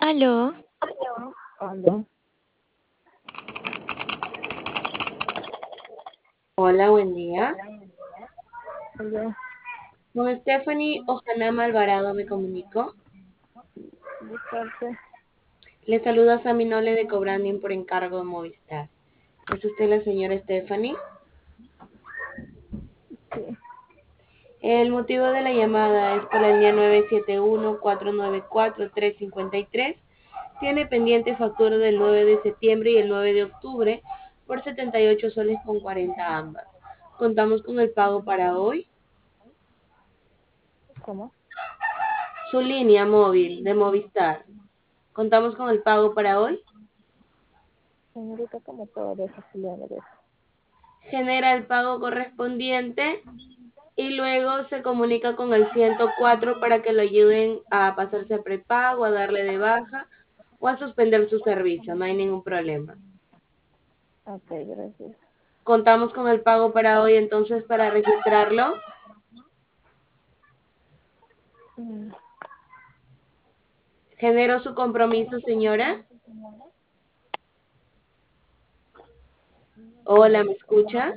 Aló, Aló, Hola, buen día. aló, Con Stephanie Ojanama Alvarado me comunico. de parte, Le saluda Sammy Nole de Cobranding por encargo de Movistar. ¿Es usted la señora Stephanie? sí, El motivo de la llamada es por la línea 971-494-353. Tiene pendiente factura del 9 de septiembre y el 9 de octubre por 78 soles con 40 ambas. Contamos con el pago para hoy. ¿cómo? Su línea móvil de Movistar. Contamos con el pago para hoy. Señorita, ¿cómo puedo desafiliar eso? Genera el pago correspondiente y luego se comunica con el 104 para que lo ayuden a pasarse a prepago, a darle de baja o a suspender su servicio. No hay ningún problema. Ok, gracias. Contamos con el pago para hoy, entonces para registrarlo. Mm, Genero su compromiso, señora. Hola, ¿me escucha?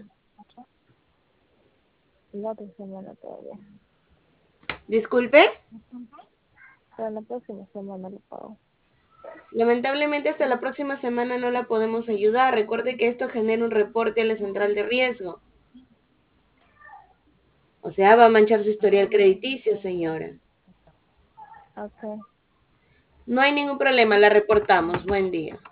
la otra semana todavía. Disculpe. Para la próxima semana lo pago. Lamentablemente hasta la próxima semana no la podemos ayudar. Recuerde que esto genera un reporte a la central de riesgo. O sea, va a manchar su historial crediticio, señora. Ok. No hay ningún problema, la reportamos. Buen día.